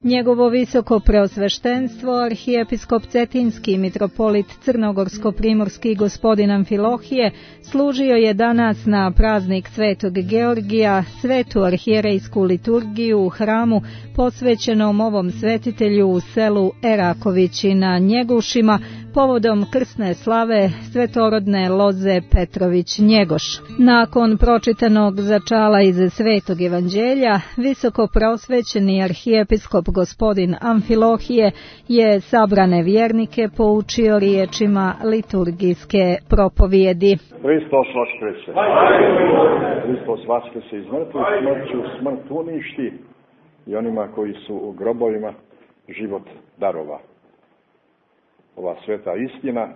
Njegovo visoko preosveštenstvo, arhijepiskop Cetinski, mitropolit Crnogorsko-primorski gospodin Amfilohije, služio je danas na praznik Svetog Georgija, svetu arhijerejsku liturgiju u hramu posvećenom ovom svetitelju u selu Erakovići na Njegušima, povodom krsne slave svetorodne loze Petrović-Njegoš. Nakon pročitanog začala iz Svetog evanđelja, visoko preosvećeni arhijepiskop gospodin Amfilohije je sabrane vjernike poučio riječima liturgijske propovijedi. Hristos vaskrese. Hristos vaskrese iz mrtvih, smrću smrt uništi i onima koji su u grobovima život darova. Ova sveta istina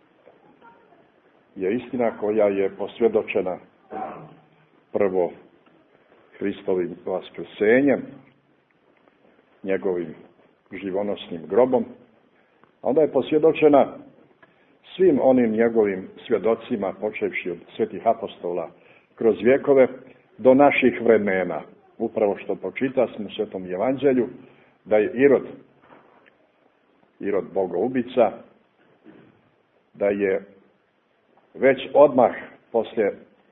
je istina koja je posvjedočena prvo Hristovim vaskrsenjem, njegovim živonosnim grobom, a onda je posvjedočena svim onim njegovim svjedocima, počevši od svetih apostola kroz vjekove do naših vremena. Upravo što pročita smo u Svetom evanđelju da je Irod bogoubica, da je već odmah poslije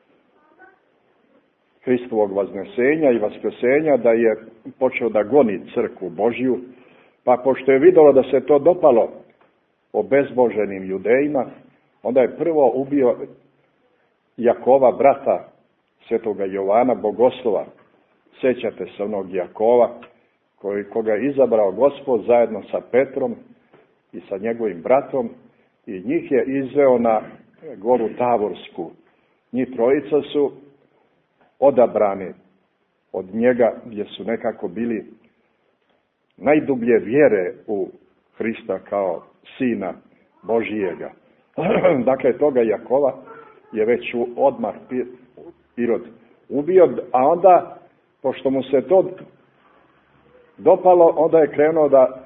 Hristovog vaznesenja i vaskrsenja da je počeo da goni crkvu Božju, pa pošto je vidjelo da se to dopalo obezboženim judejima, onda je prvo ubio Jakova, brata svetoga Jovana, bogoslova. Sjećate se onog Jakova koga je izabrao Gospod zajedno sa Petrom i sa njegovim bratom i njih je izveo na goru Tavorsku. Njih trojica su odabrani od njega gdje su nekako bili najdublje vjere u Hrista kao Sina Božijega. Dakle, toga Jakova je već odmah Irod ubio, a onda, pošto mu se to dopalo, onda je krenuo da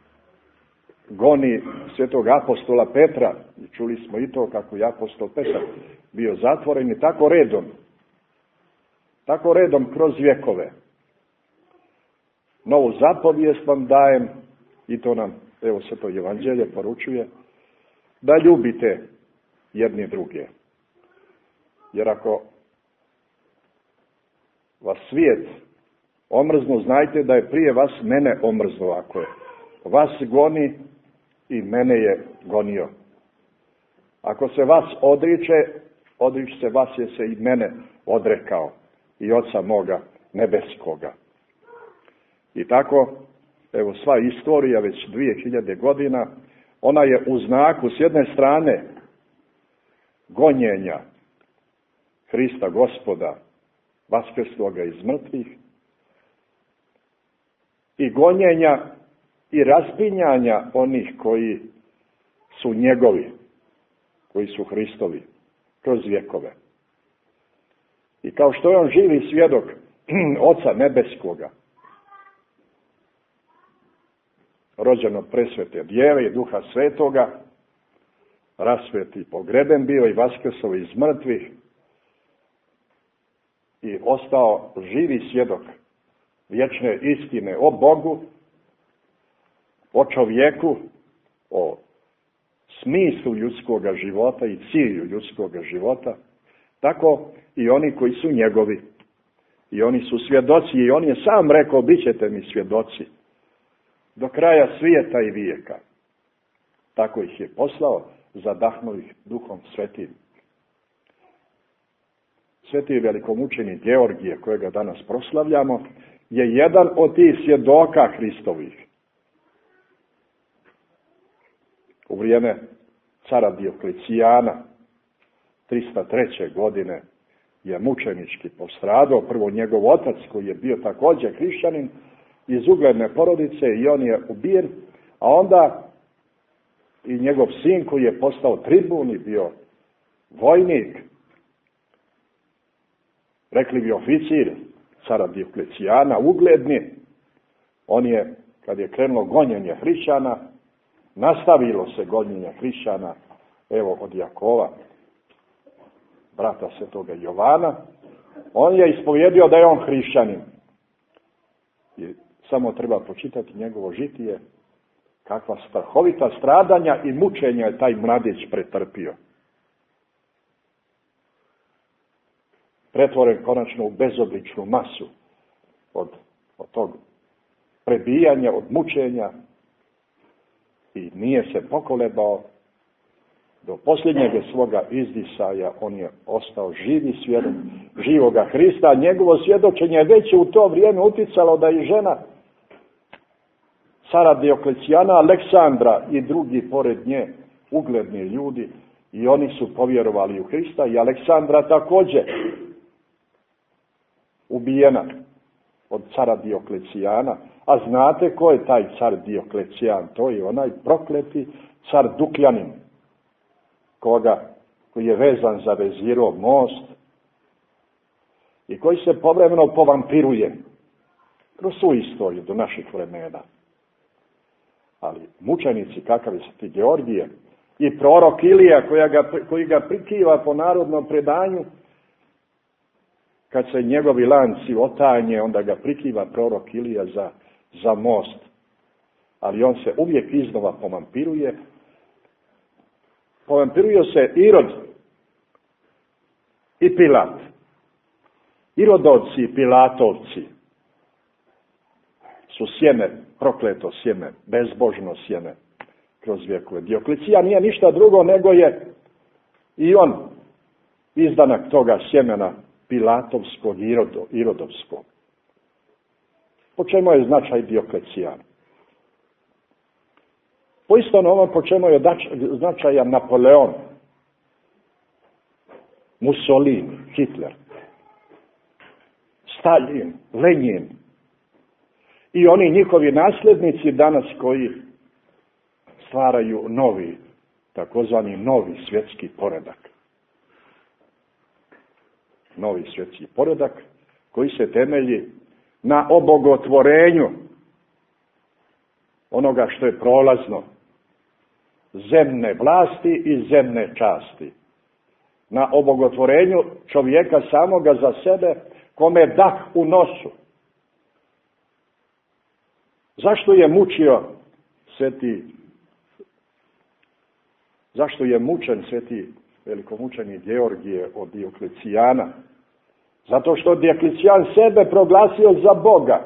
goni svetog apostola Petra. I čuli smo i to kako je apostol Petar bio zatvoren i tako redom kroz vjekove. Novu zapovijest vam dajem, i to nam, evo Sveto evanđelje poručuje, da ljubite jedni druge. Jer ako vas svijet omrznu, znajte da je prije vas mene omrznuo. Ako je vas goni, i mene je gonio. Ako se vas odriče se vas je se i mene odrekao, i Oca moga nebeskoga. I tako, evo, sva istorija već 2000 godina, ona je u znaku s jedne strane gonjenja Hrista Gospoda, vaskrsloga iz mrtvih, i gonjenja i raspinjanja onih koji su njegovi, koji su Hristovi, kroz vjekove. I kao što je on živi svjedok Oca nebeskoga, rođeno presvete Djeve i Duha Svetoga, rasveti pogreben bio i vaskrso iz mrtvih i ostao živi svjedok vječne istine o Bogu, o čovjeku, o smislu ljudskoga života i cilju ljudskoga života, tako i oni koji su njegovi. I oni su svjedoci, i on je sam rekao, bit ćete mi svjedoci do kraja svijeta i vijeka. Tako ih je poslao, zadahnuo ih Duhom Svetim. Sveti velikomučeni Georgije, kojega danas proslavljamo, je jedan od tih svjedoka Hristovih. U vrijeme cara Dioklecijana 303. godine je mučenički postradao. Prvo njegov otac, koji je bio također hrišćanin iz ugledne porodice, i on je ubijen, a onda i njegov sin koji je postao tribun i bio vojnik, rekli bi oficir cara Dioklecijana, ugledni. On je, kad je krenulo gonjenje hrišćana, nastavilo se gonjenje hrišćana, evo od Jakova, brata svetoga Jovana, on je ispovjedio da je on hrišćanin. I samo treba pročitati njegovo žitije, kakva strahovita stradanja i mučenja je taj mladić pretrpio. Pretvoren konačno u bezobličnu masu od tog prebijanja, od mučenja, i nije se pokolebao. Do posljednjeg svoga izdisaja on je ostao živi svjedok živoga Hrista. Njegovo svjedočenje je već u to vrijeme uticalo da i žena cara Dioklecijana, Aleksandra i drugi pored nje ugledni ljudi, i oni su povjerovali u Hrista, i Aleksandra također ubijena od cara Dioklecijana. A znate ko je taj car Dioklecijan? To je onaj prokleti car Dukljanin, koji je vezan za Vezirov most i koji se povremeno povampiruje kroz svu istoriju do naših vremena. Ali mučenici kakav je Sveti Georgije i prorok Ilija koji ga prikiva po narodnom predanju, kad se njegovi lanci otanje, onda ga prikiva prorok Ilija za most. Ali on se uvijek iznova povampiruje. Povampiruju se Irod i Pilat. Irodovci i Pilatovci su sjeme, prokleto sjeme, bezbožno sjeme kroz vjekove. Dioklecijan nije ništa drugo nego je i on izdanak toga sjemena Pilatovskog, Irodovskog. Po čemu je značaj Dioklecijana? Po istom ovom po čemu je značajan Napoleon, Mussolini, Hitler, Stalin, Lenin i oni njihovi nasljednici danas koji stvaraju novi, takozvani novi svjetski poredak. Novi svjetski poredak koji se temelji na obogotvorenju onoga što je prolazno, zemne vlasti i zemne časti. Na obogotvorenju čovjeka samoga za sebe, kome dah u nosu. Zašto je mučen sveti velikomučenik Georgije od Dioklecijana? Zato što Dioklecijan sebe proglasio za Boga.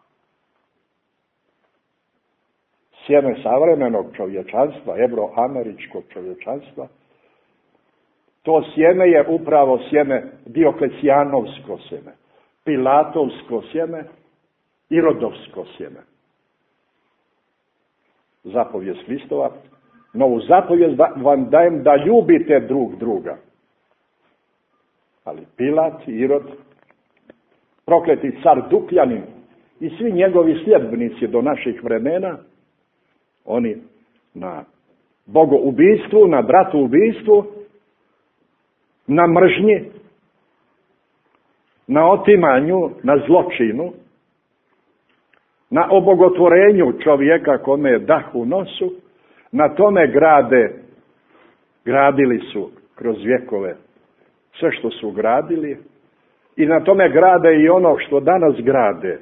Sjeme savremenog čovječanstva, evroameričkog čovječanstva, to sjeme je upravo sjeme Dioklecijanovsko sjeme, Pilatovsko sjeme, Irodovsko sjeme. Zapovijest Hristova, novu zapovijest vam dajem da ljubite drug druga. Ali Pilat, Irod, prokleti car Dukljanin i svi njegovi sljedbenici do naših vremena, oni na bogoubijstvu, na bratoubijstvu, na mržnji, na otimanju, na zločinu, na obogotvorenju čovjeka kome je dah u nosu, na tome gradili su kroz vjekove sve što su gradili i na tome grade i ono što danas grade.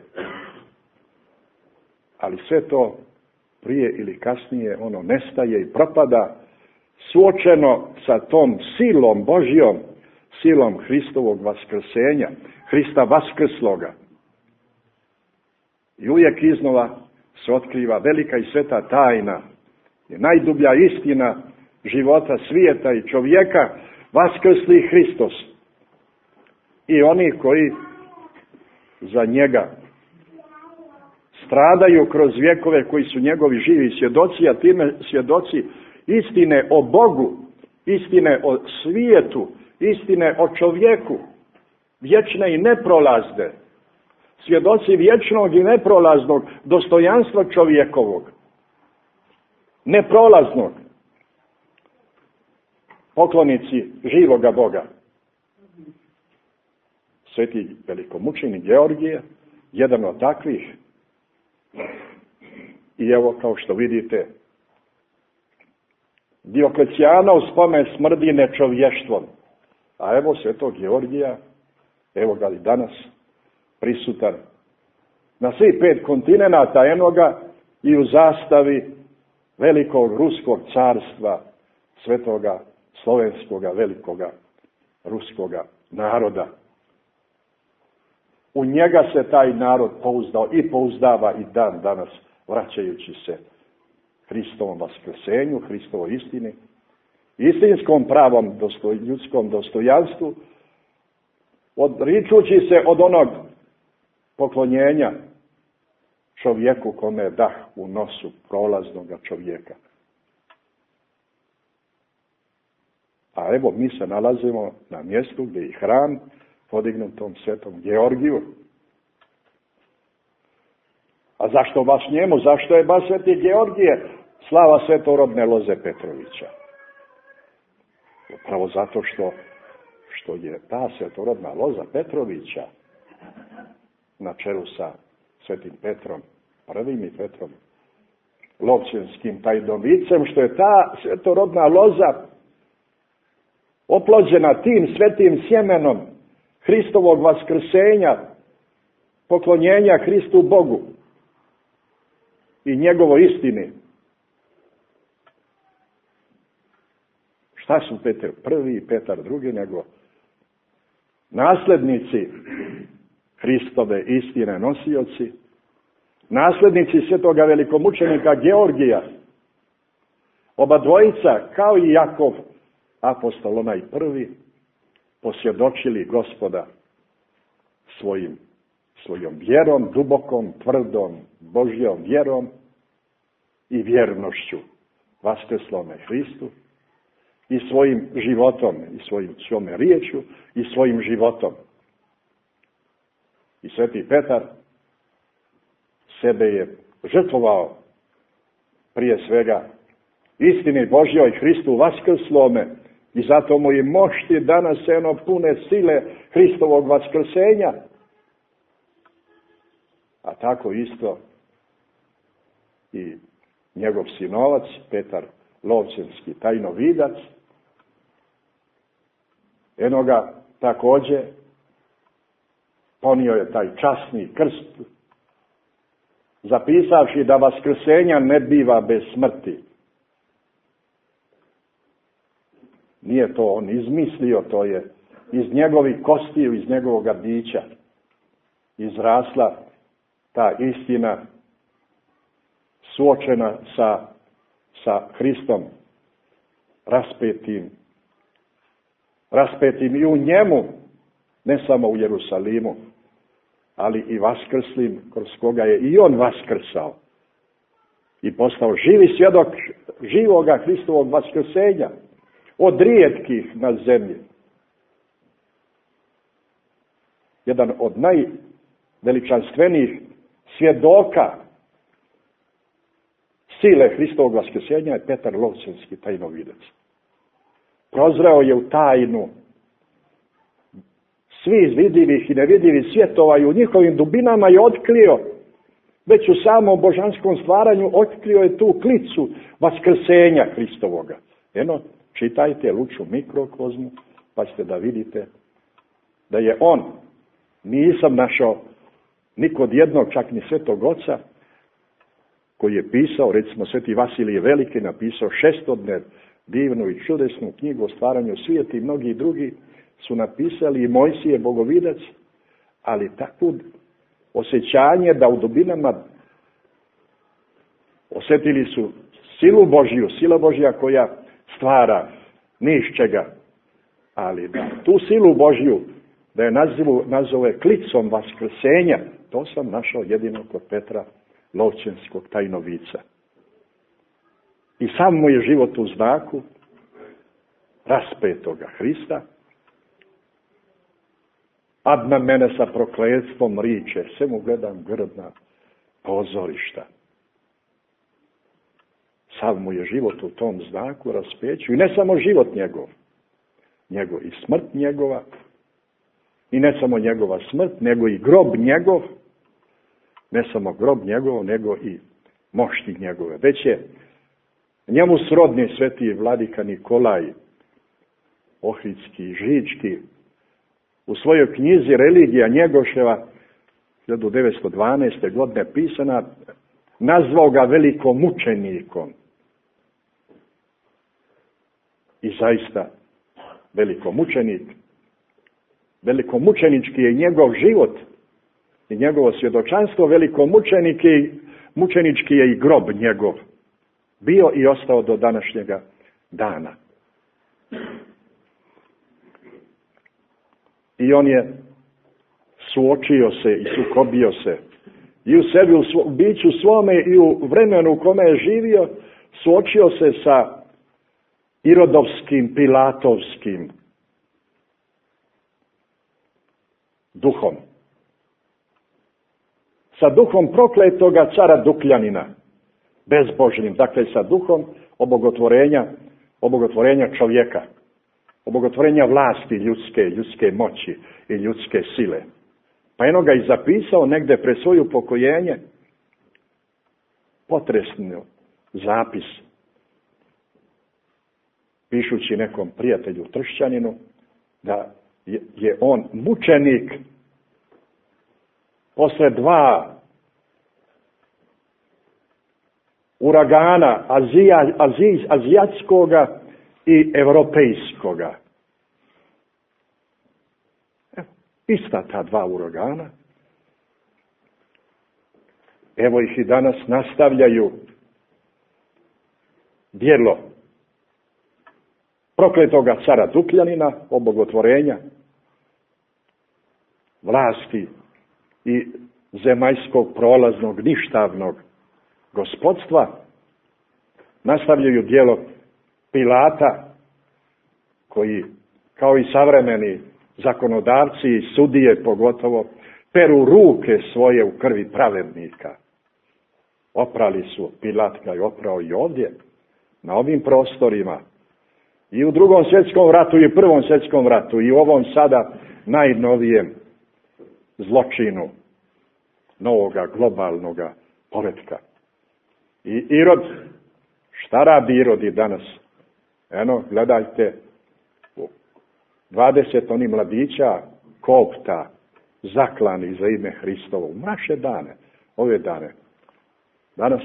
Ali sve to prije ili kasnije ono nestaje i propada, suočeno sa tom silom Božjom, silom Hristovog vaskrsenja, Hrista vaskrsloga. I uvijek iznova se otkriva velika i sveta tajna i najdublja istina života svijeta i čovjeka, vaskrsli Hristos. I oni koji za njega stradaju kroz vjekove, koji su njegovi živi svjedoci, a time svjedoci istine o Bogu, istine o svijetu, istine o čovjeku, vječne i neprolazne, svjedoci vječnog i neprolaznog dostojanstva čovjekovog, neprolaznog, poklonici živoga Boga. Sveti velikomučenik Georgije, jedan od takvih. I evo, kao što vidite, Dioklecijanov spomen smrdi nečovještvom. A evo Svetog Georgija, evo ga i danas prisutan na svih 5 kontinenata, eno ga i u zastavi velikog ruskog carstva, svetoga slovenskoga velikoga ruskoga naroda. U njega se taj narod pouzdao i pouzdava i dan danas, vraćajući se Hristovom vaskrsenju, Hristovoj istini, istinskom pravom, ljudskom dostojanstvu, odričući se od onog poklonjenja čovjeku kome je dah u nosu prolaznog čovjeka. A evo, mi se nalazimo na mjestu gdje je hram podignutom svetom Georgiju. A zašto baš njemu? Zašto je baš sveti Georgije? Slava svetorodne loze Petrovića. Upravo zato što je ta svetorodna loza Petrovića na čelu sa svetim Petrom, prvim i Petrom Lovćenskim Tajnovicem, što je ta svetorodna loza oplođena tim svetim sjemenom Hristovog vaskrsenja, poklonjenja Hristu Bogu i njegovoj istini. Šta su Petar prvi i Petar drugi nego nasljednici Hristove istine, nosioci, nasljednici svetoga velikomučenika Georgija, oba dvojica, kao i Jakov, apostol onaj prvi, posvjedočili Gospoda svojom vjerom, dubokom, tvrdom, Božjom vjerom i vjernošću vaskrslome Hristu i svojim životom, i svojom riječju i svojim životom. I sveti Petar sebe je žrtvovao prije svega istini Božjoj, Hristu vaskrslome, i zato mu i mošti danas eno pune sile Hristovog vaskrsenja. A tako isto i njegov sinovac, Petar Lovćenski Tajnovidac, eno ga također ponio je taj časni krst, zapisavši da vaskrsenja ne biva bez smrti. Nije to on izmislio, to je iz njegovih kostiju, iz njegovoga bića izrasla ta istina suočena sa Hristom raspetim i u njemu, ne samo u Jerusalimu, ali i vaskrslim, kroz koga je i on vaskrsao i postao živi svjedok živoga Hristovog vaskrsenja, od rijetkih na zemlji. Jedan od najveličanstvenijih svjedoka sile Hristovog vaskrsenja je Petar Lovćenski Tajnovidac. Prozreo je u tajnu svih vidljivih i nevidljivih svjetova i u njihovim dubinama je otkrio, već u samom božanskom stvaranju, otkrio je tu klicu vaskrsenja Hristovoga. Eno, čitajte Luču mikrokozmu, pa ćete da vidite da je on, nisam našao nikod jednog, čak ni svetog oca, koji je pisao, recimo sveti Vasilije Veliki, napisao 600 divnu i čudesnu knjigu o stvaranju svijeta i mnogi drugi su napisali, i Mojsije Bogovidac, ali takvo osjećanje da u dubinama osjetili su silu Božju, sila Božja koja stvara niš čega, ali da tu silu Božju, da je nazove klicom vaskrsenja, to sam našao jedino kod Petra Lovćenskog Tajnovica. I sam mu je život u znaku raspetoga Hrista, ad na mene sa prokletstvom riče, sve mu gledam grdna pozorišta. Sav mu je život u tom znaku raspeću, i ne samo život njegov i smrt njegova, i ne samo njegova smrt, nego i grob njegov, ne samo grob njegov, nego i mošti njegove. Već je njemu srodni sveti vladika Nikolaj Ohridski i Žički u svojoj knjizi Religija Njegoševa 1912. godine pisana, nazvao ga velikomučenikom. I zaista, velikomučenik, velikomučenički je njegov život i njegovo svjedočanstvo, velikomučenički je i grob njegov. Bio i ostao do današnjega dana. I on je suočio se i sukobio se. I u sebi, u biću svome i u vremenu u kome je živio, suočio se sa irodovskim, pilatovskim duhom. Sa duhom prokletoga cara Dukljanina, bezbožnim, dakle sa duhom obogotvorenja čovjeka, obogotvorenja vlasti ljudske moći i ljudske sile. Pa eno ga i zapisao negde pre svoje upokojenje, potresni zapis, pišući nekom prijatelju Tršćaninu, da je on mučenik posle 2 uragana azijatskoga i europejskoga. Ista ta 2 uragana. Evo ih i danas nastavljaju djelo prokletoga cara Dukljanina, obogotvorenja vlasti i zemaljskog prolaznog ništavnog gospodstva. Nastavljaju djelo Pilata, koji, kao i savremeni zakonodavci i sudije pogotovo, peru ruke svoje u krvi pravednika. Oprali su, Pilat ga je oprao i ovdje, na ovim prostorima, i u Drugom svjetskom ratu i u Prvom svjetskom ratu i u ovom sada najnovijem zločinu novoga globalnoga poretka. I Irod, šta radi Irod i danas? Eno, gledajte, 20 onih mladića, kopta, zaklani za ime Hristovo, u naše dane, ove dane. Danas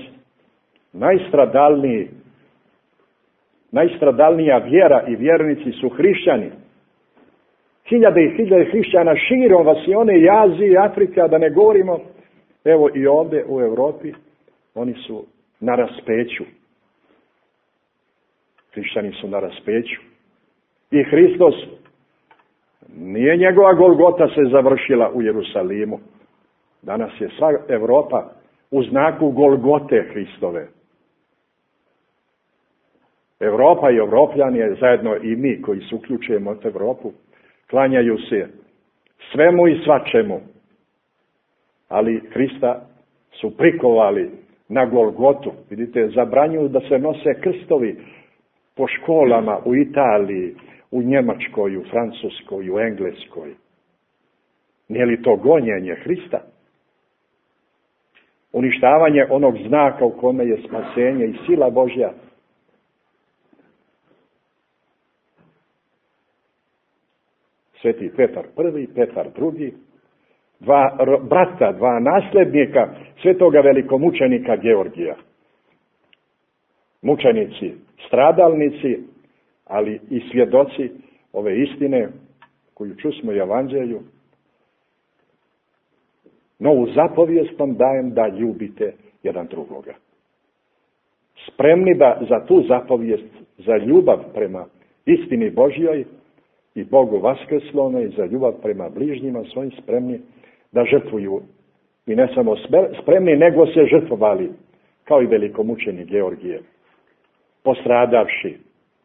najstradalnija vjera i vjernici su hrišćani. Hiljade i hiljade hrišćana širom Vasione i Azije i Afrike, a da ne govorimo, evo i ovdje u Europi, oni su na raspeću. Hrišćani su na raspeću. I Hristos, nije njegova Golgota se završila u Jerusalimu. Danas je sva Europa u znaku Golgote Hristove. Europa i Evropljani, zajedno i mi koji se uključujemo u Evropu, klanjaju se svemu i svačemu. Ali Hrista su prikovali na Golgotu. Vidite, zabranjuju da se nose krstovi po školama u Italiji, u Njemačkoj, u Francuskoj, u Engleskoj. Nije li to gonjenje Hrista? Uništavanje onog znaka u kome je spasenje i sila Božja. Sveti Petar I, Petar II, 2 brata, 2 nasljednika svetoga velikomučenika Georgija. Mučenici, stradalnici, ali i svjedoci ove istine koju čusmo u Evanđelju. Novu zapovijest vam dajem da ljubite jedan drugoga. Spremni da za tu zapovijest, za ljubav prema istini Božjoj i Bogu vaskrslome i za ljubav prema bližnjima svojim, spremni da žrtvuju. I ne samo spremni, nego se žrtvovali, kao i velikomučenik Georgije, postradavši.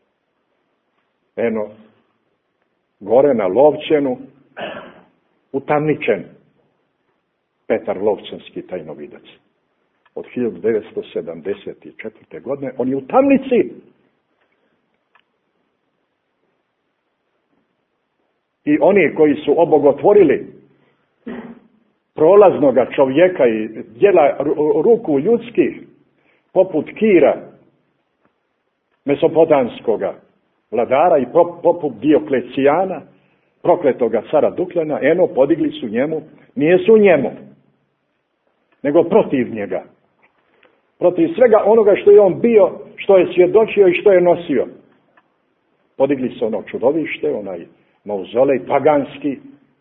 Eno, gore na Lovćenu, utamničen, Petar Lovćenski tajnovidac. Od 1974. godine, on je u tamnici. I oni koji su obogotvorili prolaznoga čovjeka i djela ruku ljudskih, poput Kira, mesopotamskoga vladara i poput Dioklecijana, prokletoga cara Dukljana, eno, podigli su njemu, nije su njemu, nego protiv njega. Protiv svega onoga što je on bio, što je svjedočio i što je nosio. Podigli se ono čudovište, onaj mauzolej paganski,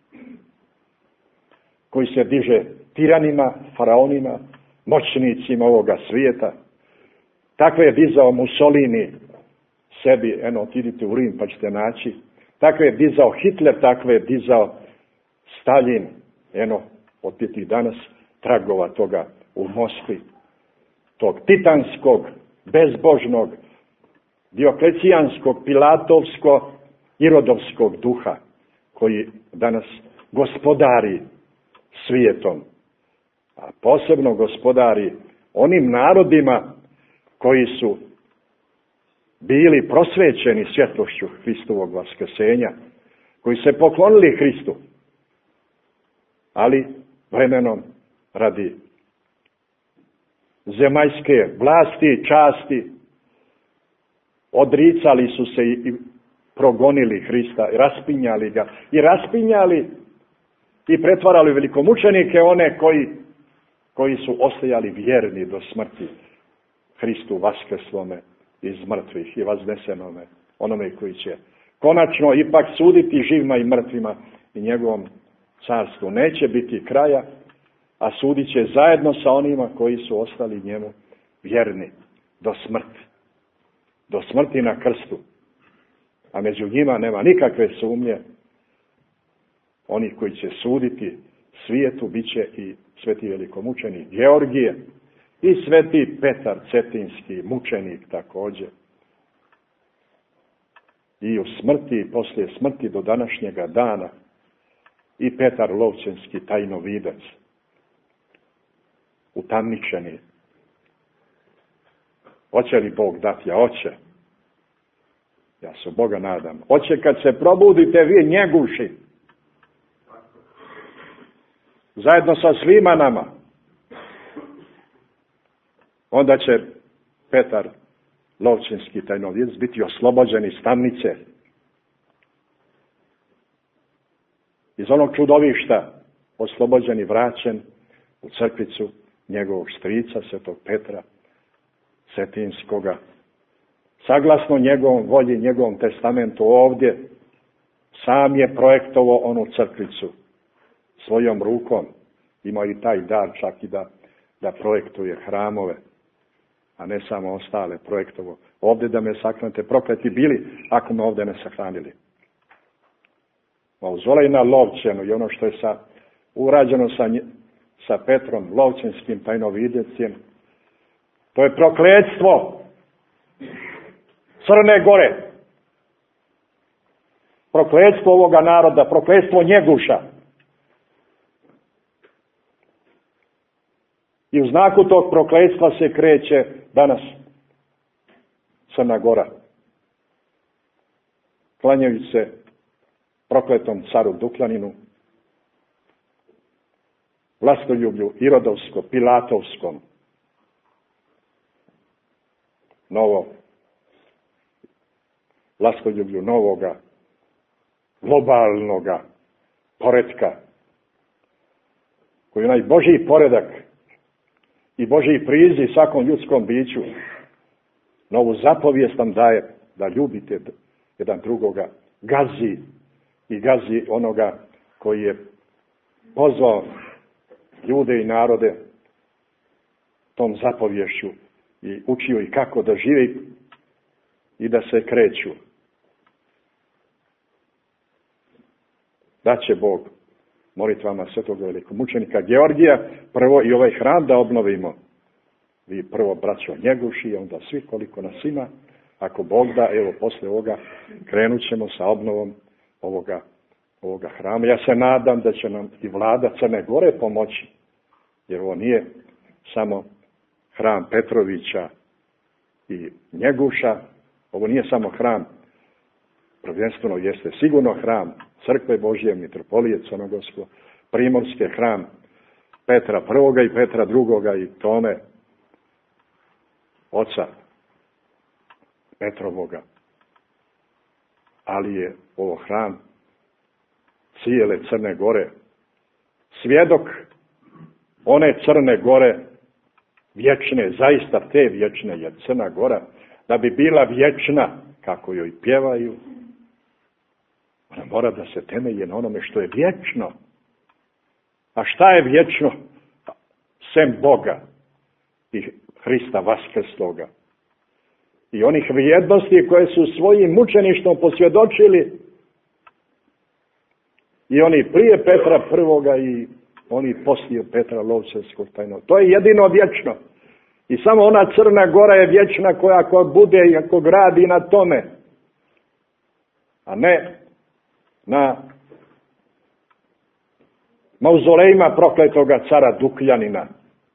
koji se diže tiranima, faraonima, moćnicima ovoga svijeta. Takve je dizao Mussolini sebi, idite u Rim pa ćete naći. Takve je dizao Hitler, takve je dizao Stalin, otpiti danas tragova toga u Moskvi. Tog titanskog, bezbožnog, dioklecijanskog, pilatovskog, irodovskog duha, koji danas gospodari svijetom, a posebno gospodari onim narodima koji su bili prosvećeni svjetlošću Hristovog vaskrsenja, koji se poklonili Hristu, ali vremenom radi zemaljske vlasti i časti odricali su se i progonili Hrista, i raspinjali ga, i pretvarali velikomučenike, one koji su ostajali vjerni do smrti Hristu vaskrslome iz mrtvih i vaznesenome, onome koji će konačno ipak suditi živima i mrtvima, i njegovom carstvu neće biti kraja, a sudit će zajedno sa onima koji su ostali njemu vjerni do smrti. Do smrti na krstu. A među njima nema nikakve sumnje. Oni koji će suditi svijetu bit će i sveti velikomučenik Georgije i sveti Petar Cetinski, mučenik također. I u smrti i poslije smrti do današnjega dana i Petar Lovćenski tajnovidac, utamničeni. Hoće li Bog dati? Ja hoće. Ja se Boga nadam. Hoće kad se probudite vi njeguši. Zajedno sa svima nama. Onda će Petar Lovćenski tajnovidac biti oslobođen iz tamnice. Iz onog čudovišta oslobođen i vraćen u crkvicu njegovog strica, svetog Petra Cetinskoga. Saglasno njegovom volji, njegovom testamentu ovdje, sam je projektovao onu crkvicu svojom rukom. Imao i taj dar čak i da projektuje hramove, a ne samo ostale projektovo. Ovdje da me saknete, prokleti bili ako me ovdje ne sahranili. Mauzolej na Lovćenu i ono što je urađeno sa Petrom Lovćenskim tajnovidecem, to je prokletstvo Crne Gore. Prokletstvo ovoga naroda, prokletstvo njeguša. I u znaku tog prokletstva se kreće danas Crna Gora. Klanjajući se prokletom caru Duklaninu, vlastoljublju Irodovsko-Pilatovskom, vlastoljublju novoga, globalnoga poretka, koji je onaj Božji poredak i Božji priziv svakom ljudskom biću, novu zapovijest nam daje da ljubite jedan drugoga, gazi onoga koji je pozvao ljude i narode tom zapovješću i učio i kako da žive i da se kreću. Da će Bog molitvama svetog velikomučenika Georgija prvo i ovaj hram da obnovimo. Vi prvo, braćo, njeguši, onda svi koliko nas ima. Ako Bog da, evo posle ovoga krenut ćemo sa obnovom ovoga hrama. Ja se nadam da će nam i vlada Crne Gore pomoći, jer ovo nije samo hram Petrovića i njeguša, ovo nije samo hram, prvenstveno jeste sigurno hram Crkve Božje, mitropolije Crnogorsko, primorske, hram Petra I. i Petra II. I Tome, oca Petrovoga. Ali je ovo hram cijele Crne Gore, svjedok one Crne Gore vječne, zaista te vječne, jer Crna Gora, da bi bila vječna, kako joj pjevaju, ona mora da se temelji na onome što je vječno. A šta je vječno? Sem Boga i Hrista vaskrsloga. I onih vrijednosti koje su svojim mučeništvom posvjedočili i oni prije Petra prvoga i oni poslije Petra Lovćanskog tajnog. To je jedino vječno. I samo ona Crna Gora je vječna koja ako bude i ako gradi na tome, a ne na mauzolejima prokletoga cara Dukljanina,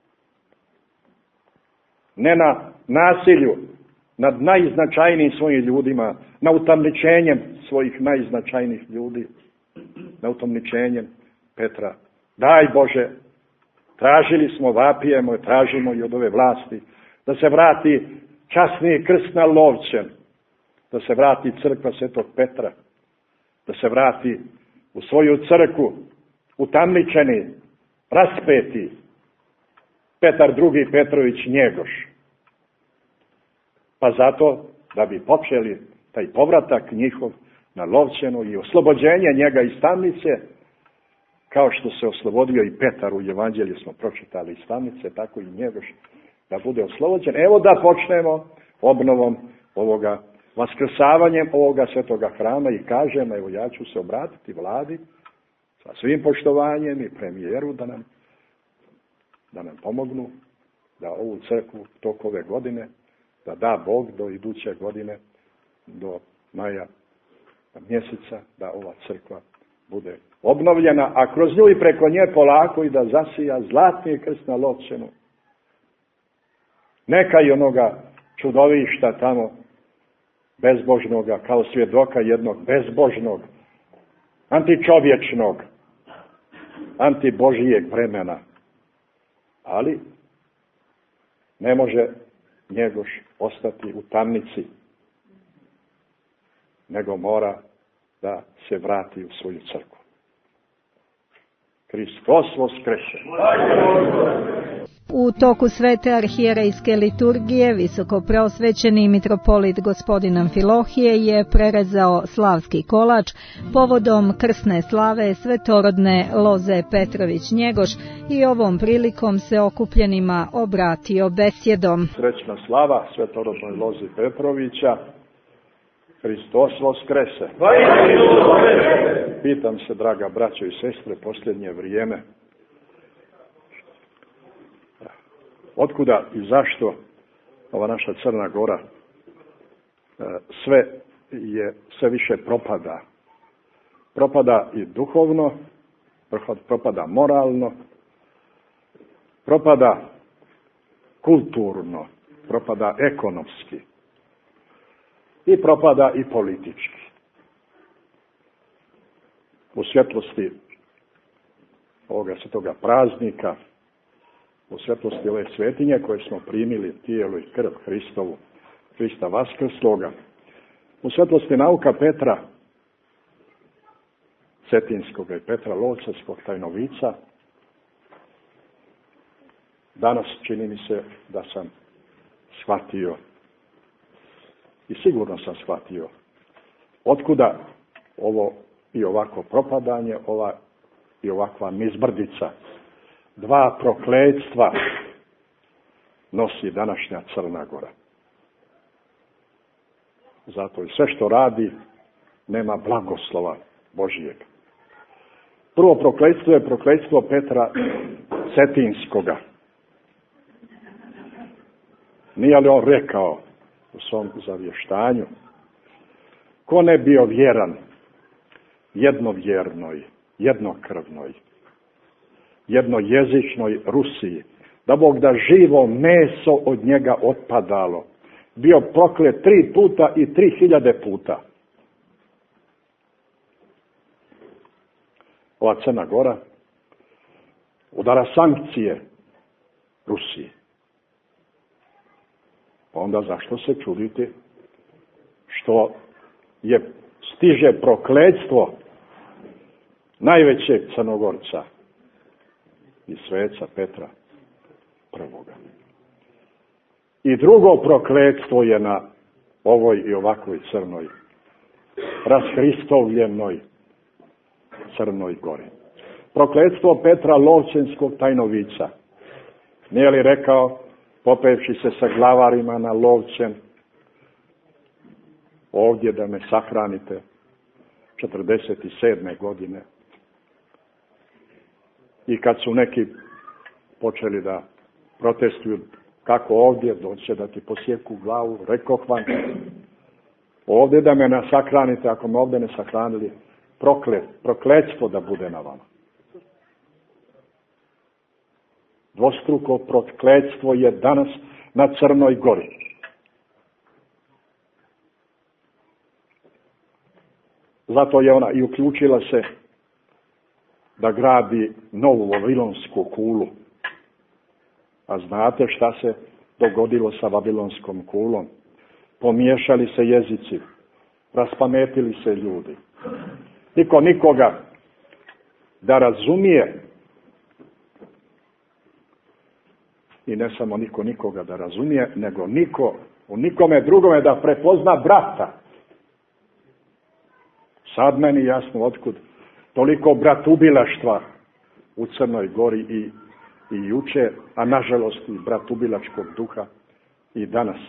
ne na nasilju nad najznačajnijim svojim ljudima, na utamničenjem svojih najznačajnijih ljudi, na utamničenjem Petra. Daj Bože, tražili smo, vapijemo, tražimo i od ove vlasti, da se vrati časni krst na Lovćen, da se vrati crkva Svetog Petra, da se vrati u svoju crkvu, utamničeni, raspeti Petar II. Petrović Njegoš. Pa zato da bi počeli taj povratak njihov na Lovćenu i oslobođenje njega iz tamnice, kao što se oslobodio i Petar u Evanđelju smo pročitali iz tamnice, tako i Njegoš da bude oslobođen. Evo da počnemo obnovom ovoga, vaskrsavanjem ovoga svetoga hrama i kažem, evo ja ću se obratiti vladi sa svim poštovanjem i premijeru da nam pomognu da ovu crkvu tok ove godine, da da Bog do iduće godine, do maja mjeseca, da ova crkva bude obnovljena, a kroz nju i preko nje polako i da zasija zlatni krst na Lovćenu. Neka i onoga čudovišta tamo bezbožnoga, kao svjedoka jednog bezbožnog, antičovječnog, antibožijeg vremena. Ali ne može Njegoš ostati u tamnici, nego mora da se vrati u svoju crkvu. Hristos voskrese! U toku svete arhijerejske liturgije visokopreosvećeni mitropolit gospodin Amfilohije je prerezao slavski kolač povodom krsne slave svetorodne Loze Petrović Njegoš i ovom prilikom se okupljenima obratio besjedom. Srećna slava svetorodnoj Lozi Petrovića, Hristos voskrese! Pitam se, draga braćo i sestre, posljednje vrijeme, otkuda i zašto ova naša Crna Gora sve više propada. Propada i duhovno, propada moralno, propada kulturno, propada ekonomski i propada i politički. U svjetlosti ovoga svetoga praznika, u svjetlosti ove svetinje koje smo primili tijelo i krv Hristovu, Hrista vaskrsloga, u svjetlosti nauka Petra Cetinskoga i Petra Lovćanskog tajnovica, danas čini mi se da sam shvatio i sigurno sam shvatio otkuda ovo i ovako propadanje, i ovakva nizbrdica. Dva prokletstva nosi današnja Crna Gora. Zato i sve što radi nema blagoslova Božijeg. Prvo prokletstvo je prokletstvo Petra Cetinskoga. Nije li on rekao u svom zavještanju: ko ne bio vjeran jednovjernoj, jednokrvnoj, jednojezičnoj Rusiji, da Bog da živo meso od njega otpadalo, bio proklet 3 puta i 3000 puta. Ova Crna Gora udara sankcije Rusiji. Onda zašto se čudite što stiže prokletstvo najvećeg Crnogorca, i sveca Petra prvoga. I drugo prokletstvo je na ovoj i ovakvoj crnoj, rashristovljenoj Crnoj Gori. Prokletstvo Petra Lovćenskog tajnovica. Nije li rekao, popevši se sa glavarima na Lovćen, ovdje da me sahranite, 47. godine. I kad su neki počeli da protestuju, kako ovdje doće da ti posjeku glavu, rekoh vam, ovdje da me sahranite, ako me ovdje ne sahranili, prokletstvo da bude na vama. Dvostruko prokletstvo je danas na Crnoj Gori. Zato je ona i uključila se da gradi novu Vavilonsku kulu. A znate šta se dogodilo sa Vavilonskom kulom? Pomiješali se jezici, raspametili se ljudi. Niko nikoga da razumije, i ne samo niko nikoga da razumije, nego niko u nikome drugome da prepozna brata. Sad meni jasno otkud toliko bratubilaštva u Crnoj Gori i juče, a nažalost i bratubilačkog duha i danas.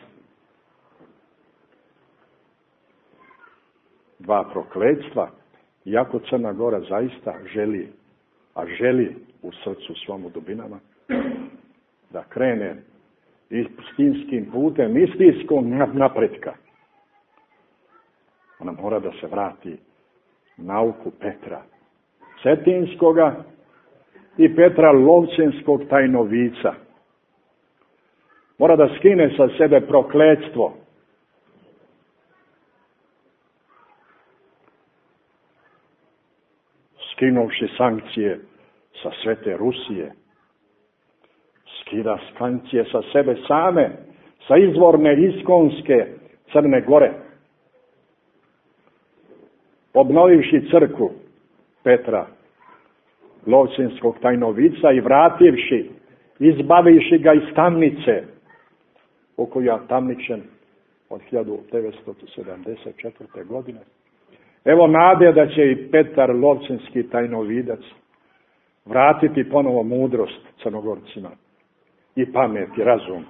Dva prokletstva, iako Crna Gora zaista želi u srcu svom u dubinama, da krene istinskim putem, istinskog napretka. Ona mora da se vrati nauku Petra Cetinskoga i Petra Lovćenskog tajnovica. Mora da skine sa sebe prokletstvo. Skinovši sankcije sa Svete Rusije, skida sankcije sa sebe same, sa izvorne iskonske Crne Gore. Obnovivši crkvu Petra Lovćenskog tajnovica i vrativši, izbavivši ga iz tamnice, u koju je tamničen od 1974. godine. Evo nade da će i Petar Lovćenski tajnovidac vratiti ponovo mudrost Crnogorcima i pamet i razum.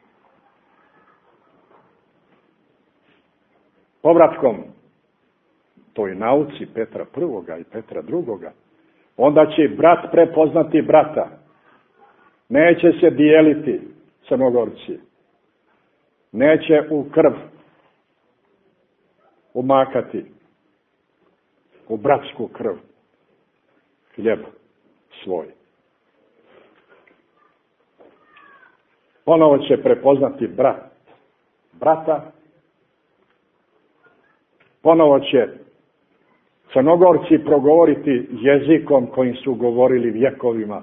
Povratkom toj nauci Petra I. i Petra II. Onda će brat prepoznati brata. Neće se dijeliti Crnogorci. Neće u krv umakati, u bratsku krv, hljeb svoj. Ponovo će prepoznati brata. Ponovo će Crnogorci progovoriti jezikom kojim su govorili vjekovima.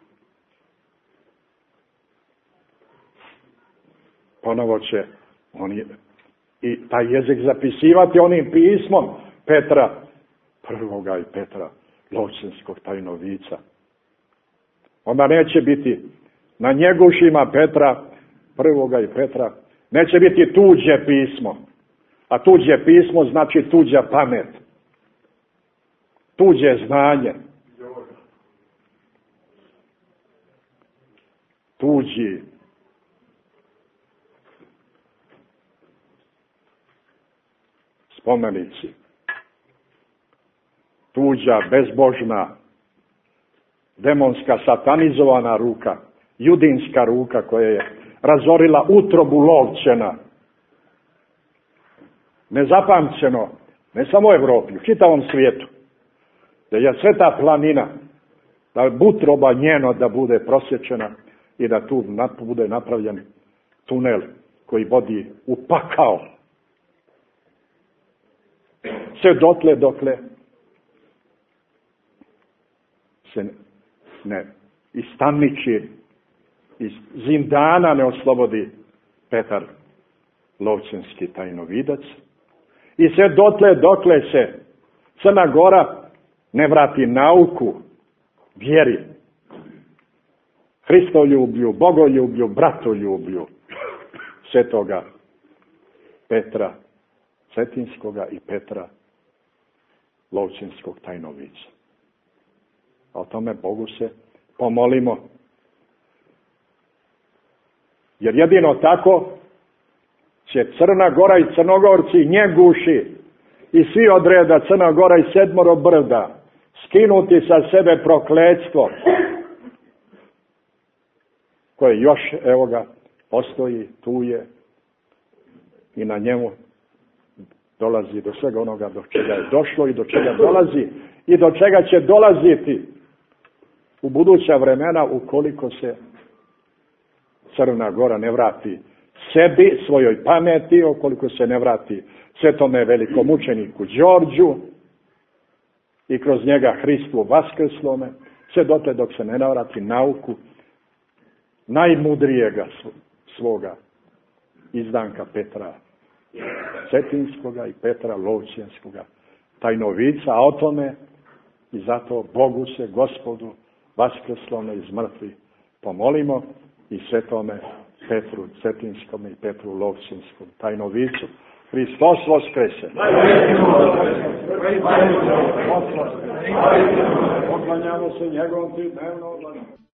Ponovo će oni i taj jezik zapisivati onim pismom Petra I. i Petra Lovćenskog tajnovica. Onda neće biti na njegušima Petra I. i Petra, neće biti tuđe pismo. A tuđe pismo znači tuđa pamet. Tuđe znanje. Tuđi spomenici. Tuđa, bezbožna, demonska, satanizovana ruka, judinska ruka koja je razorila utrobu Lovćena. Nezapamćeno, ne samo u Evropi, u čitavom svijetu. Da je Sveta planina, da utroba njeno da bude prosječena i da tu bude napravljen tunel koji vodi u pakao. Sve dokle se ne istamniči, iz zindana ne oslobodi Petar Lovćenski tajnovidac i sve dokle se Crna Gora ne vrati nauku, vjeri, Hristoljublju, bogoljublju, bratoljublju svetoga Petra Cetinskoga i Petra Lovćenskog Tajnovića. A o tome Bogu se pomolimo. Jer jedino tako će Crna Gora i Crnogorci, Njeguši i svi od reda Crna Gora i 7 brda skinuti sa sebe prokletstvo koje još, evo ga, postoji, tu je i na njemu dolazi do svega onoga do čega je došlo i do čega dolazi i do čega će dolaziti u buduća vremena ukoliko se Crna Gora ne vrati sebi, svojoj pameti, ukoliko se ne vrati svetome velikomučeniku Đorđu i kroz njega Hristu vaskrslome, sve dotle dok se ne navrati nauku najmudrijega svoga izdanka Petra Cetinskoga i Petra Lovćenskoga Tajnovica, a o tome i zato Bogu se, Gospodu vaskrslome iz mrtvih pomolimo i svetome Petru Cetinskome i Petru Lovćenskom Tajnovicu. Hristos voskrese! Poklanjamo se njegovom dnevnom